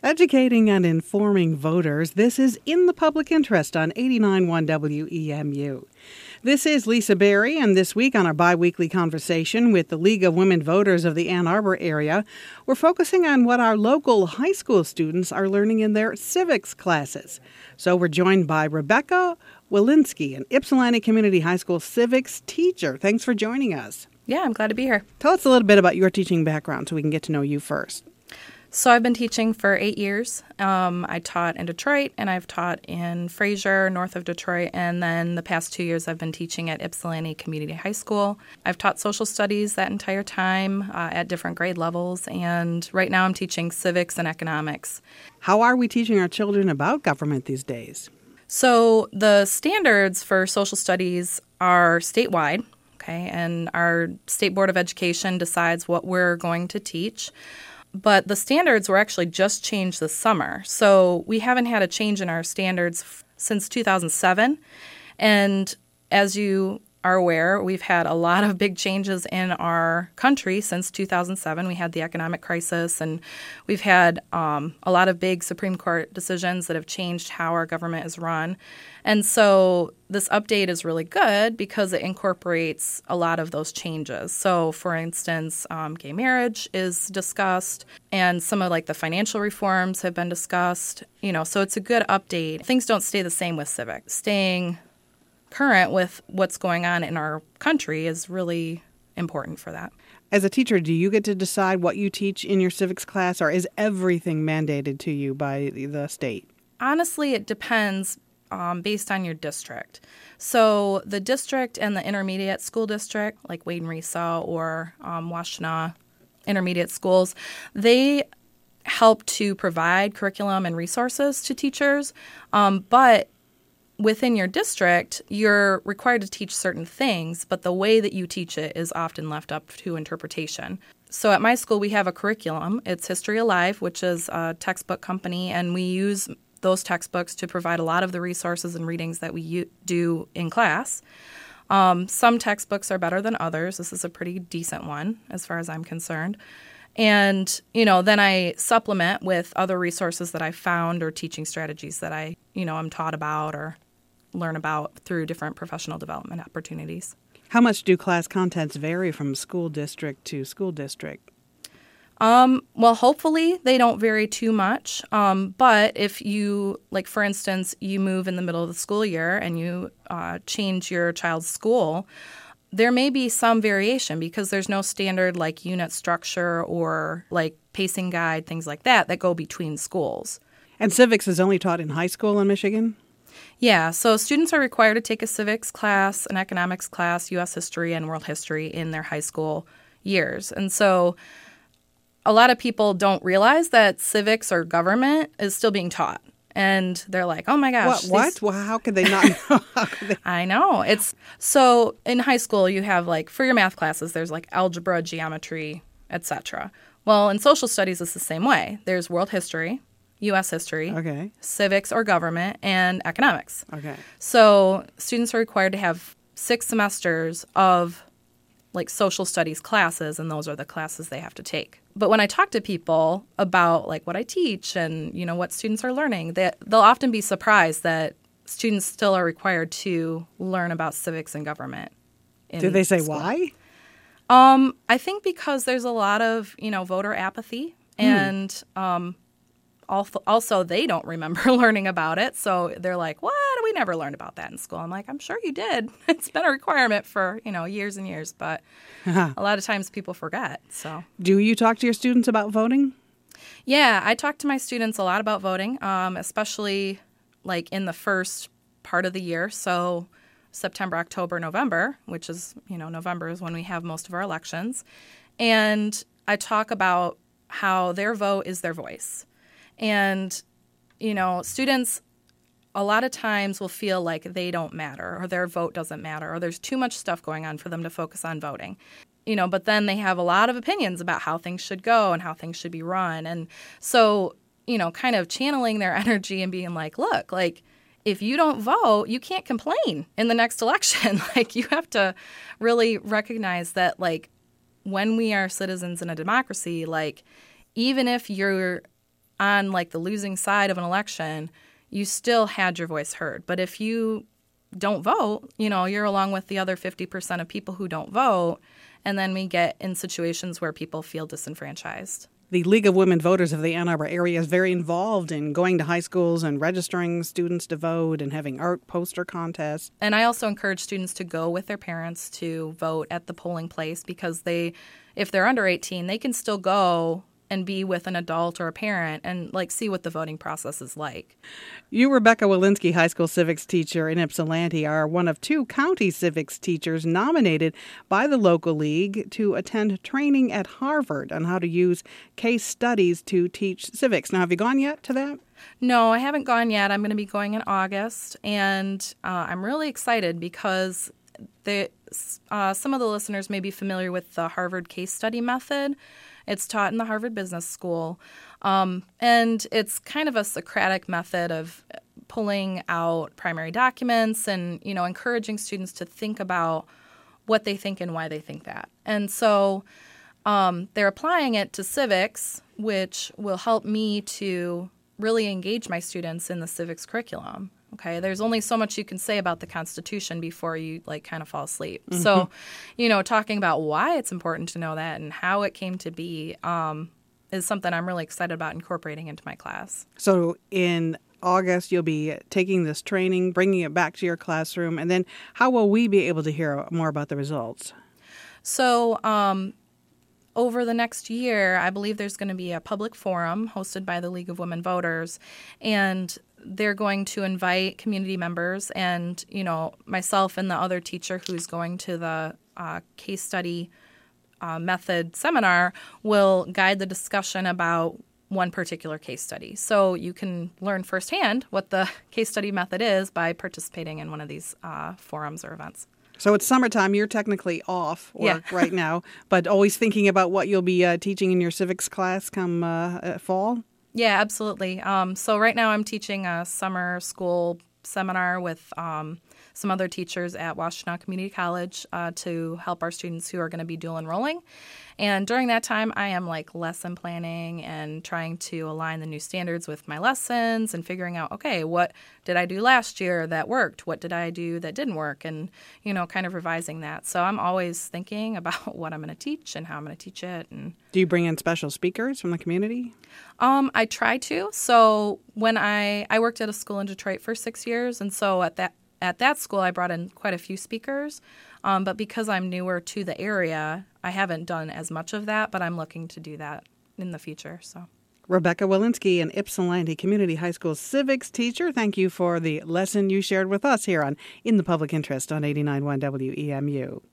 Educating and informing voters, this is In the Public Interest on 89.1 WEMU. This is Lisa Berry, and this week on our biweekly conversation with the League of Women Voters of the Ann Arbor area, we're focusing on what our local high school students are learning in their civics classes. So we're joined by Rebecca Wilinski, an Ypsilanti Community High School civics teacher. Thanks for joining us. Yeah, I'm glad to be here. Tell us a little bit about your teaching background so we can get to know you first. So I've been teaching for 8 years. I taught in Detroit, and I've taught in Fraser, north of Detroit, and then the past 2 years I've been teaching at Ypsilanti Community High School. I've taught social studies that entire time at different grade levels, and right now I'm teaching civics and economics. How are we teaching our children about government these days? So the standards for social studies are statewide, okay, and our State Board of Education decides what we're going to teach. But the standards were actually just changed this summer. So we haven't had a change in our standards since 2007. And as you are aware, we've had a lot of big changes in our country since 2007. We had the economic crisis, and we've had a lot of big Supreme Court decisions that have changed how our government is run. And so this update is really good because it incorporates a lot of those changes. So, for instance, gay marriage is discussed, and some of the financial reforms have been discussed. So it's a good update. Things don't stay the same with civics. Staying current with what's going on in our country is really important for that. As a teacher, do you get to decide what you teach in your civics class, or is everything mandated to you by the state? Honestly, it depends based on your district. So the district and the intermediate school district, like Wade and Risa or Washtenaw intermediate schools, they help to provide curriculum and resources to teachers, but within your district, you're required to teach certain things, but the way that you teach it is often left up to interpretation. So at my school, we have a curriculum. It's History Alive, which is a textbook company, and we use those textbooks to provide a lot of the resources and readings that we do in class. Some textbooks are better than others. This is a pretty decent one, as far as I'm concerned. And, then I supplement with other resources that I found or teaching strategies that I'm taught about or learn about through different professional development opportunities. How much do class contents vary from school district to school district? Well, hopefully they don't vary too much. But if you, for instance, you move in the middle of the school year and you change your child's school, there may be some variation because there's no standard unit structure or pacing guide, things like that go between schools. And civics is only taught in high school in Michigan? Yeah, so students are required to take a civics class, an economics class, U.S. history, and world history in their high school years. And so a lot of people don't realize that civics or government is still being taught. And they're like, oh, my gosh. What? Well, how could they not know? I know. So in high school, you have, for your math classes, there's, algebra, geometry, etc. Well, in social studies, it's the same way. There's world history, U.S. history, okay, civics or government, and economics. Okay. So students are required to have 6 semesters of social studies classes, and those are the classes they have to take. But when I talk to people about what I teach and what students are learning, they'll often be surprised that students still are required to learn about civics and government. Do they say why? I think because there's a lot of voter apathy, and also they don't remember learning about it, so they're like, what? We never learned about that in school. I'm like, I'm sure you did. It's been a requirement for, years and years, but a lot of times people forget. So, do you talk to your students about voting? Yeah, I talk to my students a lot about voting, especially in the first part of the year. So September, October, November, which is, November is when we have most of our elections. And I talk about how their vote is their voice. And, students a lot of times will feel like they don't matter or their vote doesn't matter or there's too much stuff going on for them to focus on voting. But then they have a lot of opinions about how things should go and how things should be run. And so, kind of channeling their energy and being like, look, if you don't vote, you can't complain in the next election. You have to really recognize that, when we are citizens in a democracy, even if you're on like the losing side of an election, you still had your voice heard. But if you don't vote, you're along with the other 50% of people who don't vote, and then we get in situations where people feel disenfranchised. The League of Women Voters of the Ann Arbor area is very involved in going to high schools and registering students to vote and having art poster contests. And I also encourage students to go with their parents to vote at the polling place because if they're under 18, they can still go and be with an adult or a parent and see what the voting process is like. You, Rebecca Walensky, high school civics teacher in Ypsilanti, are one of 2 county civics teachers nominated by the local league to attend training at Harvard on how to use case studies to teach civics. Now, have you gone yet to that? No, I haven't gone yet. I'm going to be going in August, and I'm really excited because some of the listeners may be familiar with the Harvard case study method. It's taught in the Harvard Business School, and it's kind of a Socratic method of pulling out primary documents and, encouraging students to think about what they think and why they think that. And so they're applying it to civics, which will help me to really engage my students in the civics curriculum. Okay, there's only so much you can say about the Constitution before you kind of fall asleep. Mm-hmm. So, talking about why it's important to know that and how it came to be is something I'm really excited about incorporating into my class. So in August, you'll be taking this training, bringing it back to your classroom, and then how will we be able to hear more about the results? So over the next year, I believe there's going to be a public forum hosted by the League of Women Voters, and they're going to invite community members and, myself and the other teacher who's going to the case study method seminar will guide the discussion about one particular case study. So you can learn firsthand what the case study method is by participating in one of these forums or events. So it's summertime. You're technically off work right now, but always thinking about what you'll be teaching in your civics class come fall? Yeah, absolutely. So right now I'm teaching a summer school seminar with some other teachers at Washtenaw Community College to help our students who are going to be dual enrolling. And during that time, I am lesson planning and trying to align the new standards with my lessons and figuring out, okay, what did I do last year that worked? What did I do that didn't work? And, kind of revising that. So I'm always thinking about what I'm going to teach and how I'm going to teach it. And do you bring in special speakers from the community? I try to. So when I worked at a school in Detroit for 6 years, and so at that school I brought in quite a few speakers. But because I'm newer to the area, I haven't done as much of that, but I'm looking to do that in the future. So, Rebecca Walensky, an Ypsilanti Community High School civics teacher, thank you for the lesson you shared with us here on In the Public Interest on 89.1 WEMU.